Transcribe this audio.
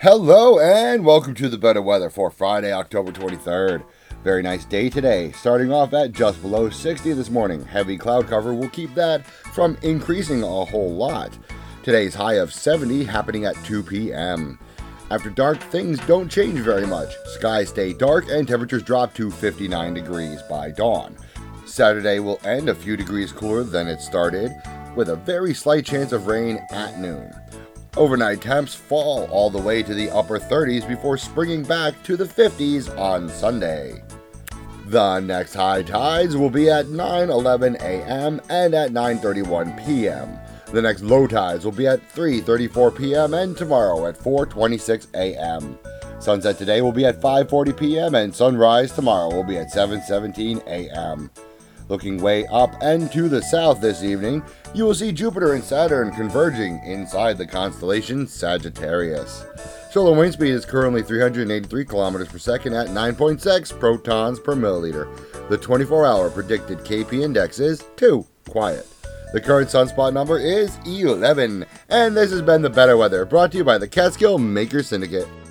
Hello and welcome to the better weather for Friday, October 23rd. Very nice day today, starting off at just below 60 this morning. Heavy cloud cover will keep that from increasing a whole lot. Today's high of 70 happening at 2 p.m. After dark, things don't change very much. Skies stay dark and temperatures drop to 59 degrees by dawn. Saturday will end a few degrees cooler than it started, with a very slight chance of rain at noon. Overnight temps fall all the way to the upper 30s before springing back to the 50s on Sunday. The next high tides will be at 9:11 a.m. and at 9:31 p.m. The next low tides will be at 3:34 p.m. and tomorrow at 4:26 a.m. Sunset today will be at 5:40 p.m. and sunrise tomorrow will be at 7:17 a.m. Looking way up and to the south this evening, you will see Jupiter and Saturn converging inside the constellation Sagittarius. Solar wind speed is currently 383 kilometers per second at 9.6 protons per milliliter. The 24-hour predicted KP index is 2, quiet. The current sunspot number is 11, and this has been the Better Weather, brought to you by the Catskill Maker Syndicate.